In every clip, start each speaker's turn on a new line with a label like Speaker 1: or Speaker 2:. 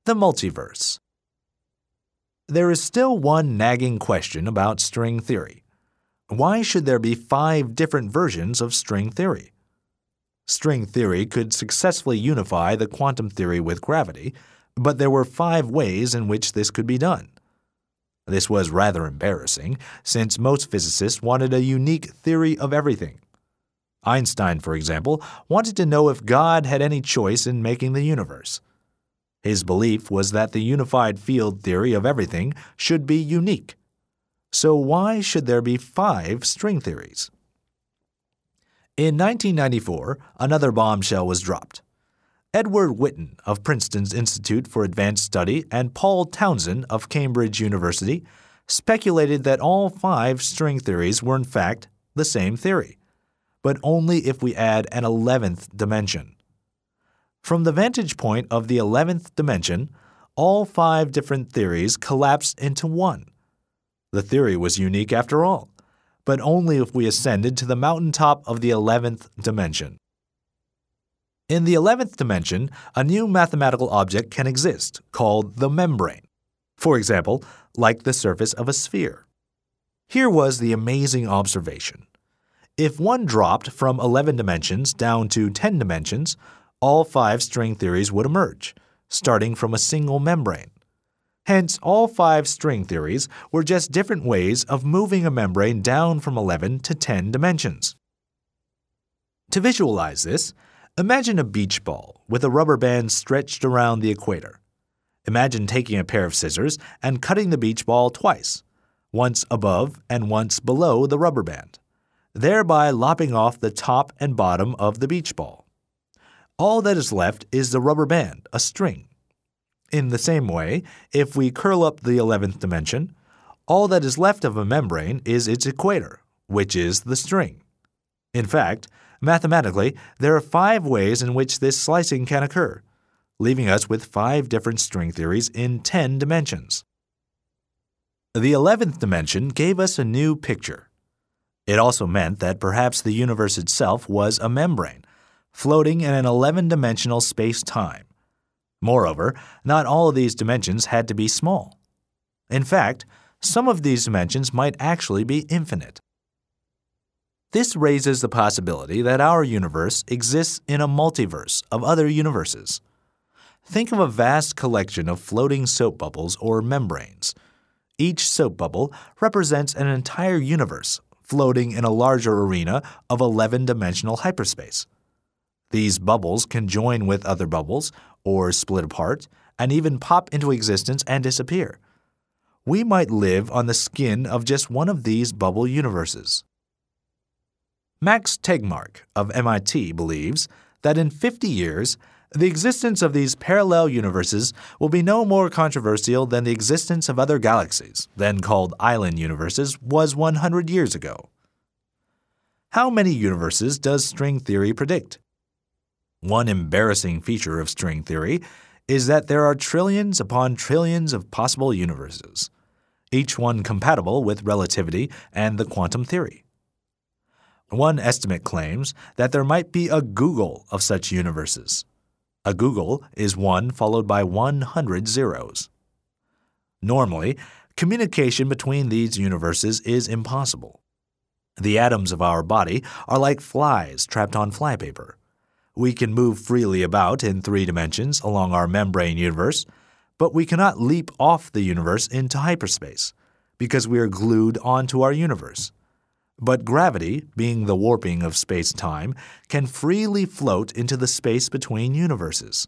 Speaker 1: The multiverse. There is still one nagging question about string theory. Why should there be 5 different versions of string theory? String theory could successfully unify the quantum theory with gravity, but there were 5 ways in which this could be done. This was rather embarrassing, since most physicists wanted a unique theory of everything. Einstein, for example, wanted to know if God had any choice in making the universe. His belief was that the unified field theory of everything should be unique. So why should there be 5 string theories? In 1994, another bombshell was dropped. Edward Witten of Princeton's Institute for Advanced Study and Paul Townsend of Cambridge University speculated that all 5 string theories were in fact the same theory, but only if we add an 11th dimension. From the vantage point of the 11th dimension, all 5 different theories collapsed into one. The theory was unique after all, but only if we ascended to the mountaintop of the 11th dimension. In the 11th dimension, a new mathematical object can exist, called the membrane. For example, like the surface of a sphere. Here was the amazing observation. If one dropped from 11 dimensions down to 10 dimensions, all 5 string theories would emerge, starting from a single membrane. Hence, all 5 string theories were just different ways of moving a membrane down from 11 to 10 dimensions. To visualize this, imagine a beach ball with a rubber band stretched around the equator. Imagine taking a pair of scissors and cutting the beach ball twice, once above and once below the rubber band, thereby lopping off the top and bottom of the beach ball. All that is left is the rubber band, a string. In the same way, if we curl up the 11th dimension, all that is left of a membrane is its equator, which is the string. In fact, mathematically, there are 5 ways in which this slicing can occur, leaving us with 5 different string theories in 10 dimensions. The 11th dimension gave us a new picture. It also meant that perhaps the universe itself was a membrane, floating in an 11-dimensional space-time. Moreover, not all of these dimensions had to be small. In fact, some of these dimensions might actually be infinite. This raises the possibility that our universe exists in a multiverse of other universes. Think of a vast collection of floating soap bubbles or membranes. Each soap bubble represents an entire universe floating in a larger arena of 11-dimensional hyperspace. These bubbles can join with other bubbles, or split apart, and even pop into existence and disappear. We might live on the skin of just one of these bubble universes. Max Tegmark of MIT believes that in 50 years, the existence of these parallel universes will be no more controversial than the existence of other galaxies, then called island universes, was 100 years ago. How many universes does string theory predict? One embarrassing feature of string theory is that there are trillions upon trillions of possible universes, each one compatible with relativity and the quantum theory. One estimate claims that there might be a Google of such universes. A Google is 1 followed by 100 zeros. Normally, communication between these universes is impossible. The atoms of our body are like flies trapped on flypaper. We can move freely about in 3 dimensions along our membrane universe, but we cannot leap off the universe into hyperspace because we are glued onto our universe. But gravity, being the warping of space-time, can freely float into the space between universes.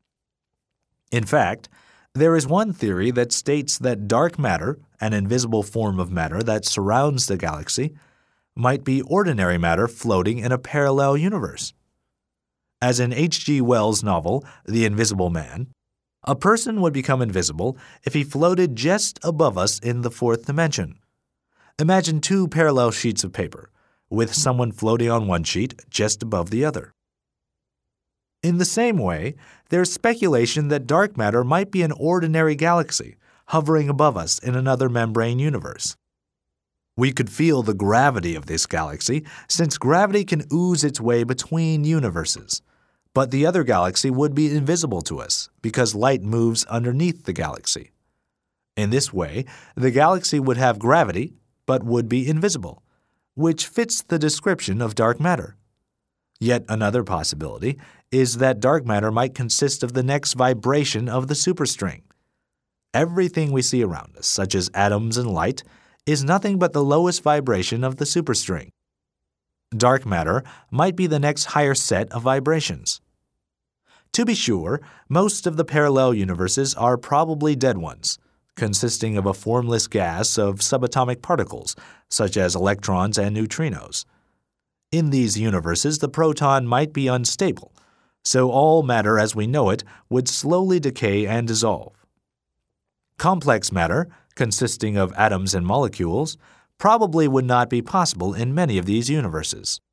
Speaker 1: In fact, there is one theory that states that dark matter, an invisible form of matter that surrounds the galaxy, might be ordinary matter floating in a parallel universe. As in H.G. Wells' novel, The Invisible Man, a person would become invisible if he floated just above us in the 4th dimension. Imagine 2 parallel sheets of paper, with someone floating on one sheet just above the other. In the same way, there's speculation that dark matter might be an ordinary galaxy hovering above us in another membrane universe. We could feel the gravity of this galaxy, since gravity can ooze its way between universes. But the other galaxy would be invisible to us, because light moves underneath the galaxy. In this way, the galaxy would have gravity but would be invisible, which fits the description of dark matter. Yet another possibility is that dark matter might consist of the next vibration of the superstring. Everything we see around us, such as atoms and light, is nothing but the lowest vibration of the superstring. Dark matter might be the next higher set of vibrations. To be sure, most of the parallel universes are probably dead ones, consisting of a formless gas of subatomic particles, such as electrons and neutrinos. In these universes, the proton might be unstable, so all matter as we know it would slowly decay and dissolve. Complex matter, consisting of atoms and molecules, probably would not be possible in many of these universes.